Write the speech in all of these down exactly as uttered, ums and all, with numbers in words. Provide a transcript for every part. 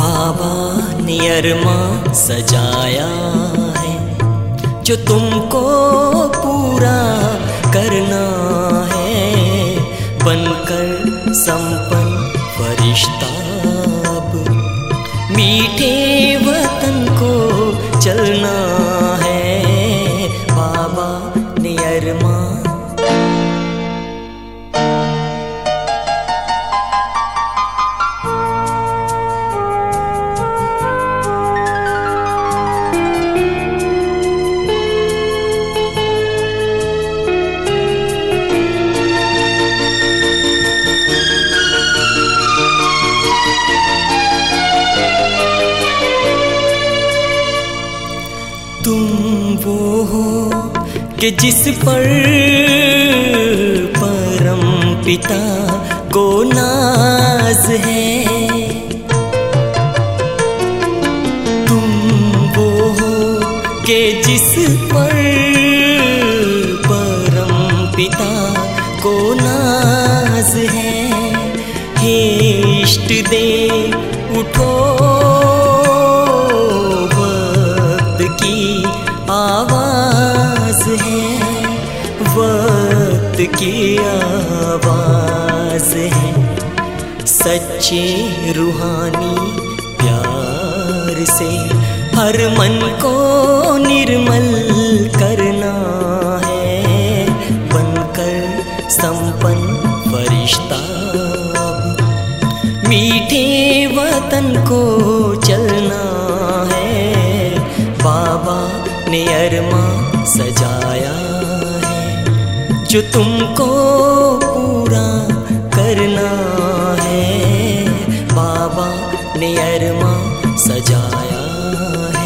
बाबा ने अरमां सजाया है जो तुमको पूरा करना है, बनकर संपन्न फरिश्ता अब मीठे वतन को चलना है। बाबा ने अरमां तुम वो हो कि जिस पर परम पिता को नाज है, तुम वो हो कि जिस पर परम पिता को नाज है। हे इष्ट देव उठो आवाज है, वक्त की आवाज है। सच्चे रूहानी प्यार से हर मन को निर्मल करना है, बनकर संपन्न फरिश्ता मीठे वतन को चलना है। बाबा ने अरमां सजाया है जो तुमको पूरा करना है। बाबा ने अरमां सजाया है।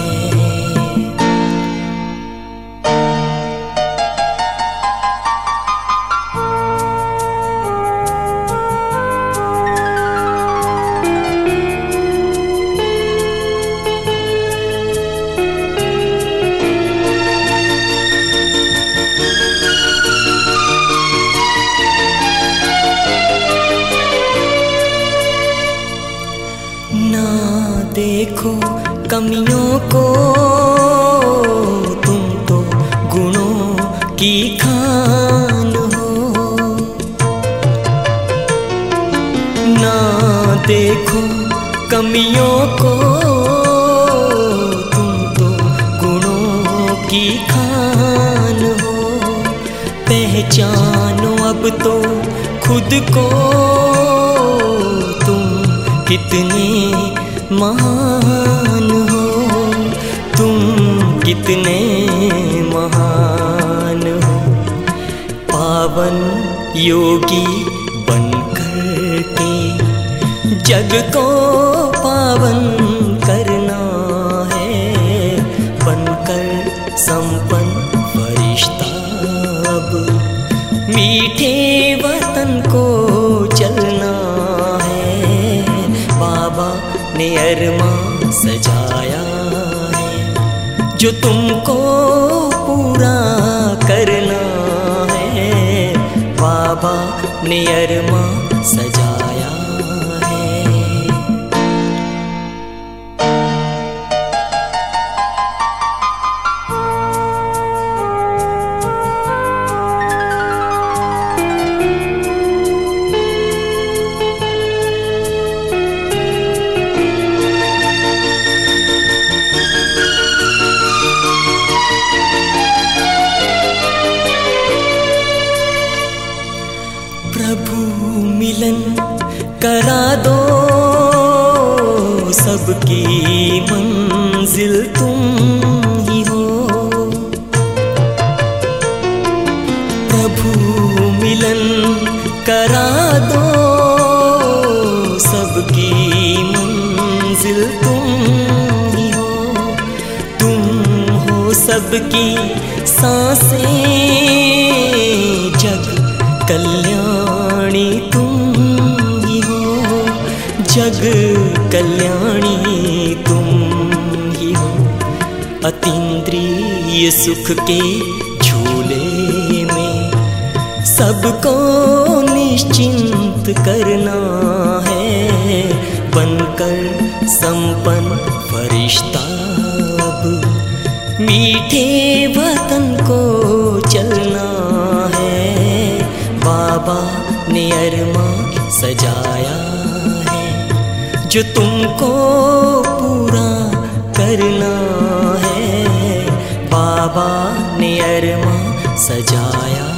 देखो कमियों को, तुम तो गुणों की खान हो। ना देखो कमियों को, तुम तो गुणों की खान हो। पहचानो अब तो खुद को, तुम कितने महान हो, तुम कितने महान हो। पावन योगी बनकर के जग को पावन करना है, बनकर संपन्न फरिश्ता अब मीठे वतन को चलना है। बाबा ने अरमां सजाया है जो तुमको पूरा करना है। बाबा ने अरमां सजाया है। प्रभु मिलन करा दो, सबकी मंजिल तुम ही हो। प्रभु मिलन करा दो, सबकी मंजिल तुम ही हो। तुम हो सबकी सांसें, जग कल्याणी तुम ही हो। जग कल्याणी तुम ही हो। अतीन्द्रिय सुख के झूले में सबको निश्चिंत करना है, बनकर संपन्न फरिश्ता अब मीठे वतन को चलना है। बाबा ने अरमा सजाया है जो तुमको पूरा करना है। बाबा ने अरमा सजाया